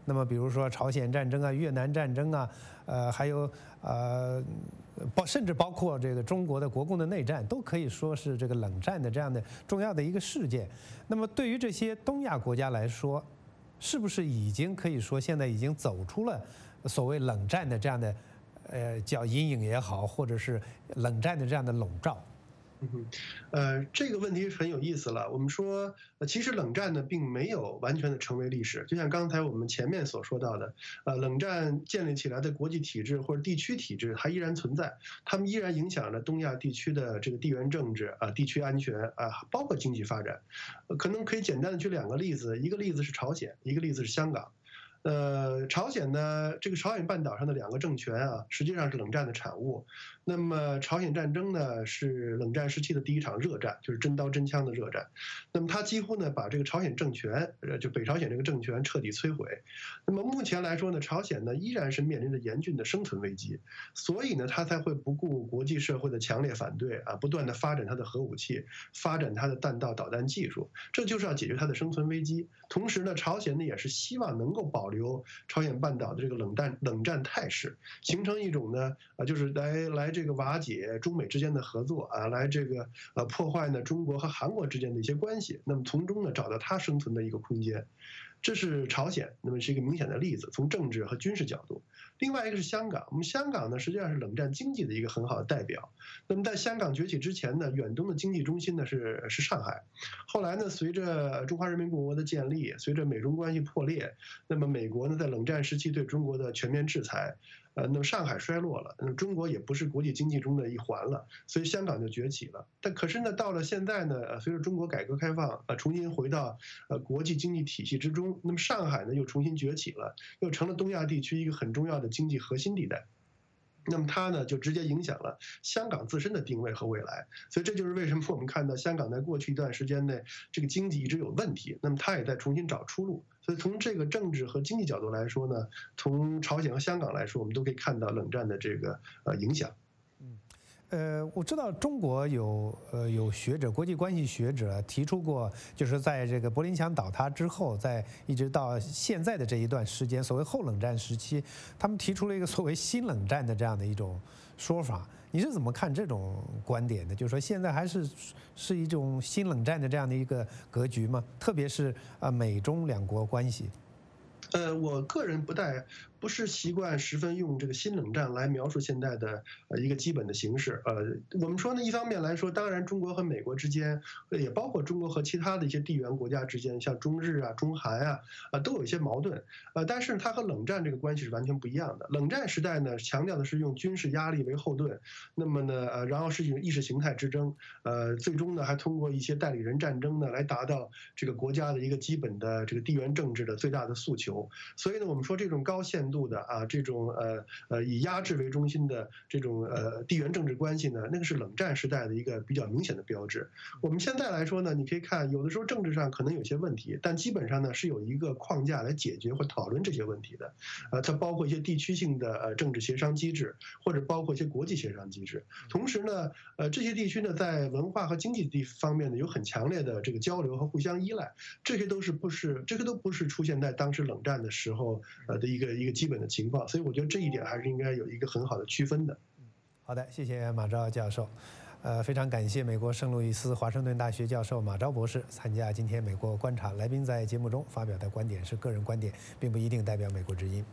那么比如说朝鲜战争啊、越南战争啊，还有甚至包括这个中国的国共的内战，都可以说是这个冷战的这样的重要的一个事件。那么对于这些东亚国家来说，是不是已经可以说现在已经走出了所谓冷战的这样的叫阴影也好，或者是冷战的这样的笼罩？ 这个问题很有意思了。我们说，其实冷战呢并没有完全的成为历史，就像刚才我们前面所说到的，冷战建立起来的国际体制或者地区体制还依然存在，他们依然影响着东亚地区的这个地缘政治地区安全包括经济发展。可能可以简单的举2个例子，一个例子是朝鲜，一个例子是香港。朝鲜呢，这个朝鲜半岛上的2个政权实际上是冷战的产物。那么朝鲜战争呢，是冷战时期的第一场热战，就是真刀真枪的热战。那么它几乎呢把这个朝鲜政权，就北朝鲜这个政权彻底摧毁。那么目前来说呢，朝鲜呢依然是面临着严峻的生存危机，所以呢它才会不顾国际社会的强烈反对不断的发展它的核武器，发展它的弹道导弹技术，这就是要解决它的生存危机。同时呢，朝鲜呢也是希望能够保留朝鲜半岛的这个冷战态势，形成一种呢就是来这个瓦解中美之间的合作来这个破坏呢中国和韩国之间的一些关系，那么从中呢找到它生存的一个空间。这是朝鲜，那么是一个明显的例子，从政治和军事角度。另外一个是香港，我们香港呢实际上是冷战经济的一个很好的代表。那么在香港崛起之前呢，远东的经济中心呢是上海。后来呢，随着中华人民共和国的建立，随着美中关系破裂，那么美国呢在冷战时期对中国的全面制裁。那么上海衰落了，那么中国也不是国际经济中的一环了，所以香港就崛起了。但可是呢，到了现在呢，随着中国改革开放重新回到国际经济体系之中，那么上海呢又重新崛起了，又成了东亚地区一个很重要的经济核心地带。那么它呢就直接影响了香港自身的定位和未来，所以这就是为什么我们看到香港在过去一段时间内这个经济一直有问题，那么它也在重新找出路。所以从这个政治和经济角度来说呢，从朝鲜和香港来说，我们都可以看到冷战的这个影响。 我知道中国有学者，国际关系学者提出过，就是在这个柏林墙倒塌之后，在一直到现在的这一段时间，所谓后冷战时期，他们提出了一个所谓新冷战的这样的一种说法。你是怎么看这种观点的？就是说现在还是一种新冷战的这样的一个格局吗？特别是美中两国关系。 我个人不是习惯十分用这个新冷战来描述现在的一个基本的形势。我们说呢，一方面来说，当然中国和美国之间，也包括中国和其他的一些地缘国家之间，像中日中韩都有一些矛盾。但是它和冷战这个关系是完全不一样的。冷战时代呢，强调的是用军事压力为后盾，那么呢，然后是一种意识形态之争，最终呢还通过一些代理人战争呢来达到这个国家的一个基本的这个地缘政治的最大的诉求。所以呢，我们说这种高限度的这种以压制为中心的这种地缘政治关系呢，那个是冷战时代的一个比较明显的标志。我们现在来说呢，你可以看有的时候政治上可能有些问题，但基本上呢是有一个框架来解决或讨论这些问题的。它包括一些地区性的政治协商机制，或者包括一些国际协商机制。同时呢，这些地区呢在文化和经济方面呢有很强烈的这个交流和互相依赖，这些都不是出现在当时冷战的时候的一个基本的情况，所以我觉得这一点还是应该有一个很好的区分的。 好的，谢谢马昭教授。非常感谢美国圣路易斯华盛顿大学教授马昭博士参加今天美国观察。来宾在节目中发表的观点是个人观点，并不一定代表美国之音。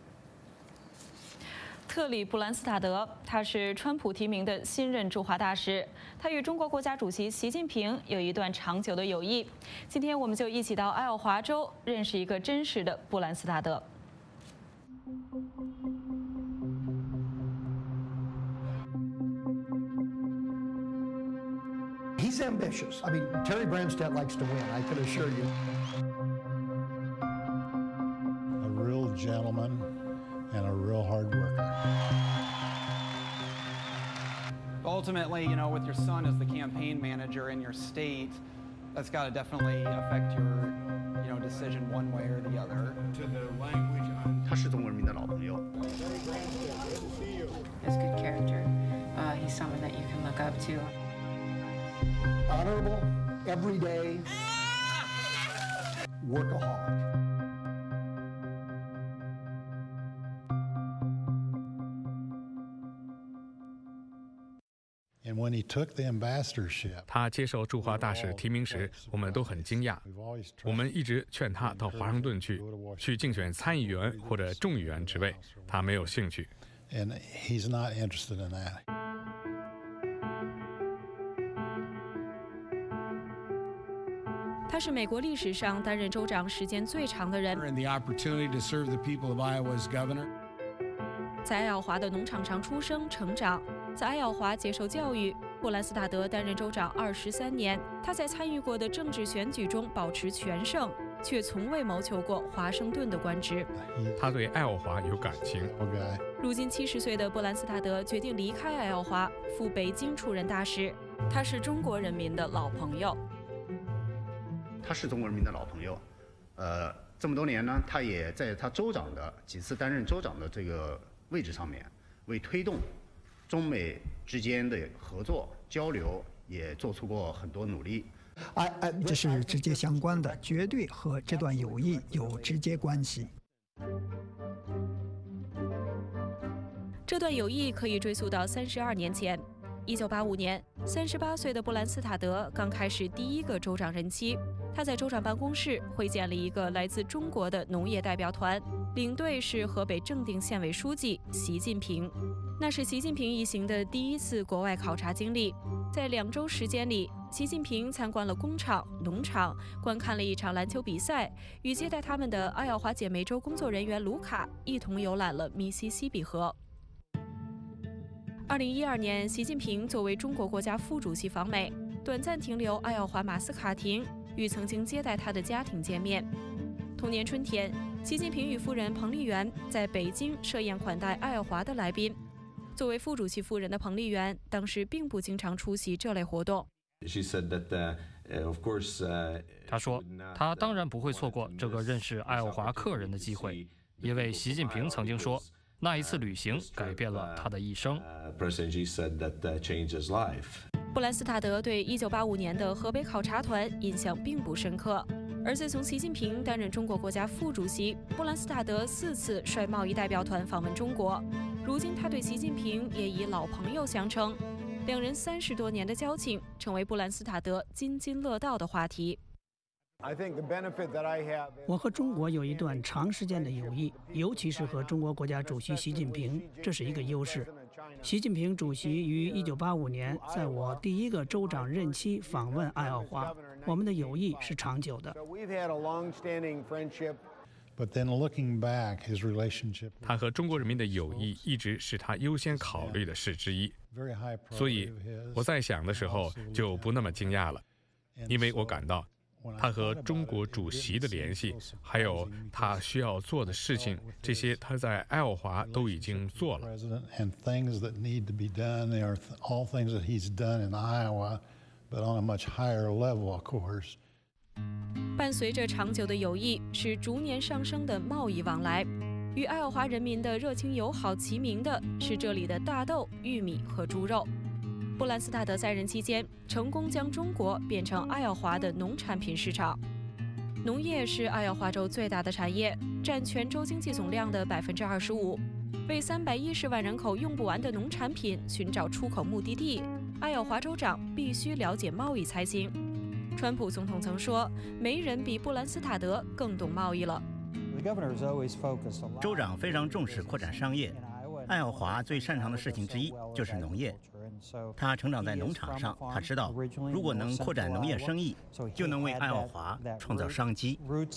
特里·布兰斯塔德，他是川普提名的新任驻华大使，他与中国国家主席习近平有一段长久的友谊。今天我们就一起到爱奥华州认识一个真实的布兰斯塔德。 He's ambitious. I mean, Terry Branstad likes to win, I can assure you. A real gentleman and a real hard worker. Ultimately, you know, with your son as the campaign manager in your state, that's got to definitely affect your, you know, decision one way or the other. To the language on. 他是中国人民的老朋友。 His good character. He's someone that you can look up to. Honorable, everyday, workaholic. 他接受驻华大使提名时，我们都很惊讶。我们一直劝他到华盛顿去竞选参议员或者众议员职位，他没有兴趣。 他是美国历史上担任州长时间最长的人。在爱奥华的农场上出生成长，在爱奥华接受教育。布兰斯塔德担任州长23年，他在参与过的政治选举中保持全胜，却从未谋求过华盛顿的官职。 他对爱奥华有感情。 如今70岁的布兰斯塔德决定离开爱奥华，赴北京出任大使。他是中国人民的老朋友。 他是中国人民的老朋友，这么多年呢，他也在他州长的几次担任州长的这个位置上面，为推动中美之间的合作交流也做出过很多努力。 这是直接相关的，绝对和这段友谊有直接关系。 这段友谊可以追溯到32年前。1985年，38岁的布兰斯塔德刚开始第一个州长任期。他在州长办公室会见了一个来自中国的农业代表团，领队是河北正定县委书记习近平。那是习近平一行的第一次国外考察经历。在2周时间里，习近平参观了工厂、农场，观看了一场篮球比赛，与接待他们的爱奥华姐妹州工作人员卢卡一同游览了密西西比河。2012年，习近平作为中国国家副主席访美，短暂停留爱奥华马斯卡廷，与曾经接待他的家庭见面。同年春天，习近平与夫人彭丽媛在北京设宴款待爱奥华的来宾。作为副主席夫人的彭丽媛，当时并不经常出席这类活动。 他说，他当然不会错过这个认识爱奥华客人的机会，因为习近平曾经说，那一次旅行改变了他的一生。 布兰斯塔德对1985年的河北考察团印象并不深刻，而自从习近平担任中国国家副主席，布兰斯塔德4次率贸易代表团访问中国。如今他对习近平也以老朋友相称，两人30多年的交情成为布兰斯塔德津津乐道的话题。 我和中国有一段长时间的友谊，尤其是和中国国家主席习近平，这是一个优势。习近平主席于1985年在我第一个州长任期访问爱奥华，我们的友谊是长久的。 他和中国人民的友谊一直是他优先考虑的事之一，所以我在想的时候就不那么惊讶了，因为我感到他和中国主席的联系，还有他需要做的事情，这些他在爱奥华都已经做了。 伴随着长久的友谊，是逐年上升的贸易往来。与爱奥华人民的热情友好齐名的是这里的大豆、玉米和猪肉。布兰斯塔德在任期间，成功将中国变成爱奥华的农产品市场。农业是爱奥华州最大的产业，占全州经济总量的25%。为310万人口用不完的农产品寻找出口目的地，爱奥华州长必须了解贸易才行。川普总统曾说，没人比布兰斯塔德更懂贸易了。 州长非常重视扩展商业，爱奥华最擅长的事情之一就是农业。他成长在农场上，他知道如果能扩展农业生意，就能为爱奥华创造商机。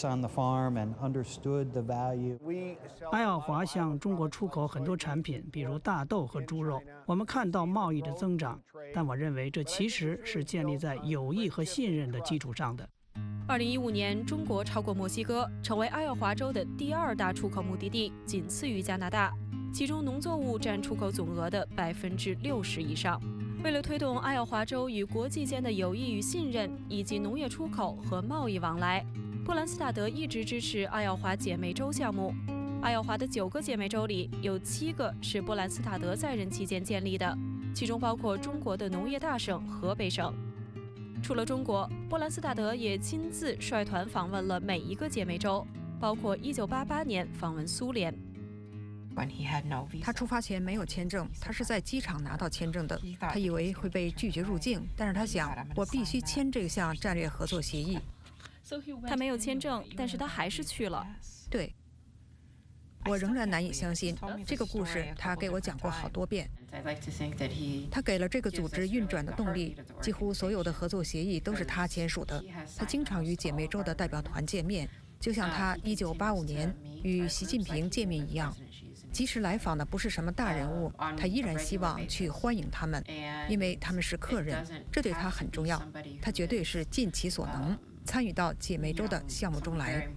爱奥华向中国出口很多产品，比如大豆和猪肉。我们看到贸易的增长，但我认为这其实是建立在友谊和信任的基础上的。 2015年，中国超过墨西哥，成为爱奥华州的第2大出口目的地，仅次于加拿大。其中农作物占出口总额的60%以上。为了推动爱奥华州与国际间的友谊与信任，以及农业出口和贸易往来，布兰斯塔德一直支持爱奥华姐妹州项目。爱奥华的9个姐妹州里，有7个是布兰斯塔德在任期间建立的，其中包括中国的农业大省河北省。除了中国，布兰斯塔德也亲自率团访问了每一个姐妹州，包括1988年访问苏联。 他出发前没有签证，他是在机场拿到签证的。他以为会被拒绝入境，但是他想，我必须签这项战略合作协议。 他没有签证，但是他还是去了。 对。我仍然难以相信这个故事，他给我讲过好多遍。他给了这个组织运转的动力，几乎所有的合作协议都是他签署的。他经常与姐妹州的代表团见面，就像他1985年与习近平见面一样。即使来访的不是什么大人物，他依然希望去欢迎他们，因为他们是客人，这对他很重要。他绝对是尽其所能参与到姐妹州的项目中来。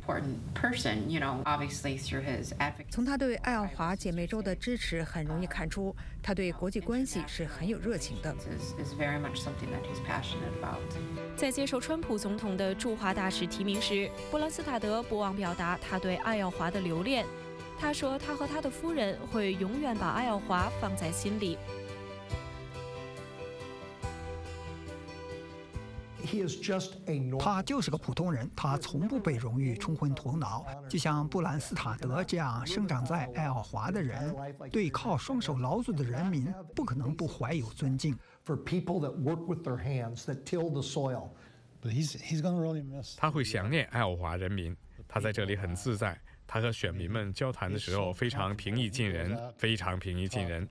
从他对爱奥华姐妹州的支持很容易看出，他对国际关系是很有热情的。 在接受川普总统的驻华大使提名时，布兰斯塔德不忘表达他对爱奥华的留恋。他说，他和他的夫人会永远把爱奥华放在心里。 他就是个普通人，他从不被荣誉冲昏头脑。就像布兰斯塔德这样生长在爱奥华的人，对靠双手劳作的人民不可能不怀有尊敬。 他会想念爱奥华人民，他在这里很自在。他和选民们交谈的时候非常平易近人，非常平易近人。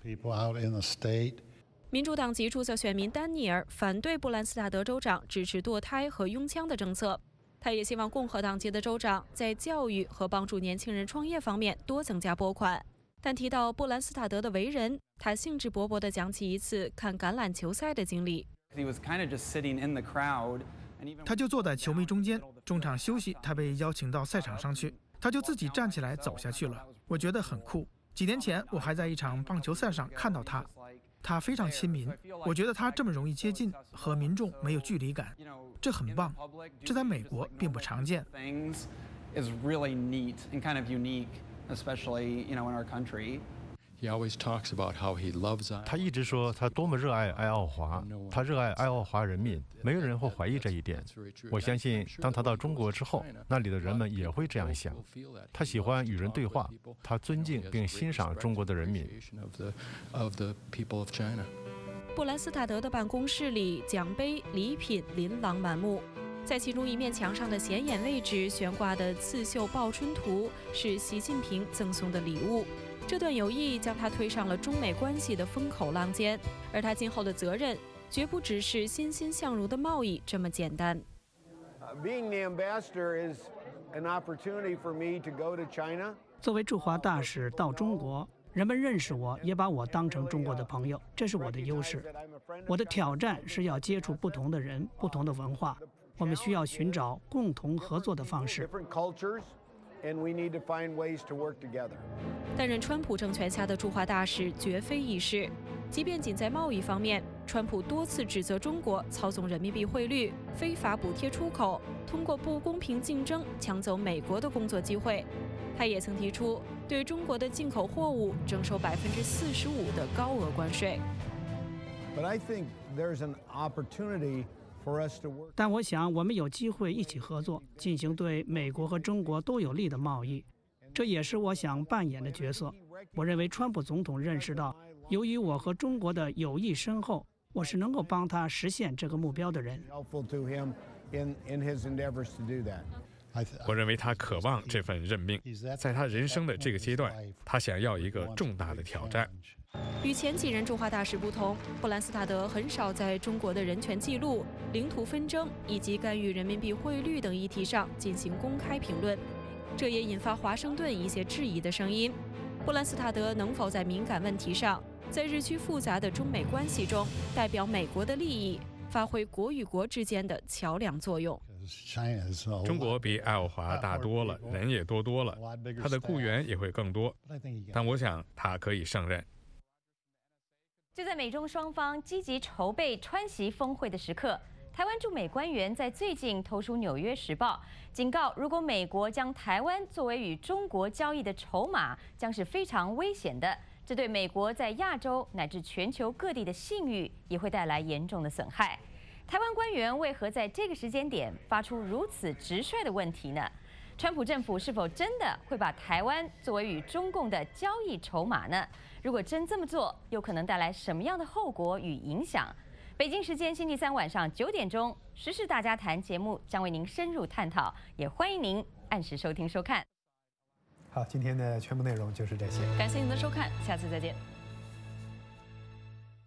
民主党籍注册选民丹尼尔反对布兰斯塔德州长支持堕胎和拥枪的政策，他也希望共和党籍的州长在教育和帮助年轻人创业方面多增加拨款。但提到布兰斯塔德的为人，他兴致勃勃地讲起一次看橄榄球赛的经历。 他就坐在球迷中间，中场休息，他被邀请到赛场上去，他就自己站起来走下去了。我觉得很酷。几年前我还在一场棒球赛上看到他。他非常亲民，我觉得他这么容易接近，和民众没有距离感，这很棒，这在美国并不常见。 他一直说他多么热爱爱奥华，他热爱爱奥华人民，没有人会怀疑这一点。我相信，当他到中国之后，那里的人们也会这样想。他喜欢与人对话，他尊敬并欣赏中国的人民。 布兰斯塔德的办公室里，奖杯、礼品琳琅满目。在其中一面墙上的显眼位置悬挂的刺绣报春图，是习近平赠送的礼物。这段友谊将他推上了中美关系的风口浪尖，而他今后的责任绝不只是欣欣向荣的贸易这么简单。 作为驻华大使到中国，人们认识我，也把我当成中国的朋友，这是我的优势。我的挑战是要接触不同的人、不同的文化，我们需要寻找共同合作的方式。 担任川普政权下的驻华大使绝非易事，即便仅在贸易方面，川普多次指责中国操纵人民币汇率、非法补贴出口，通过不公平竞争抢走美国的工作机会。他也曾提出对中国的进口货物征收45%的高额关税。 但我想，我们有机会一起合作，进行对美国和中国都有利的贸易，这也是我想扮演的角色。我认为川普总统认识到，由于我和中国的友谊深厚，我是能够帮他实现这个目标的人。 我认为他渴望这份任命，在他人生的这个阶段，他想要一个重大的挑战。 与前几任驻华大使不同，布兰斯塔德很少在中国的人权记录、领土纷争以及干预人民币汇率等议题上进行公开评论，这也引发华盛顿一些质疑的声音。布兰斯塔德能否在敏感问题上，在日趋复杂的中美关系中代表美国的利益，发挥国与国之间的桥梁作用？ 中国比爱奥华大多了，人也多了，他的雇员也会更多，但我想他可以胜任。 就在美中双方积极筹备川习峰会的时刻，台湾驻美官员在最近投书《纽约时报》，警告如果美国将台湾作为与中国交易的筹码，将是非常危险的。这对美国在亚洲乃至全球各地的信誉也会带来严重的损害。台湾官员为何在这个时间点发出如此直率的问题呢？ 川普政府是否真的会把台湾作为与中共的交易筹码呢？如果真这么做，又可能带来什么样的后果与影响？北京时间星期三晚上9点钟，《时事大家谈》节目将为您深入探讨，也欢迎您按时收听收看。 好，今天的全部内容就是这些， 感谢您的收看，下次再见。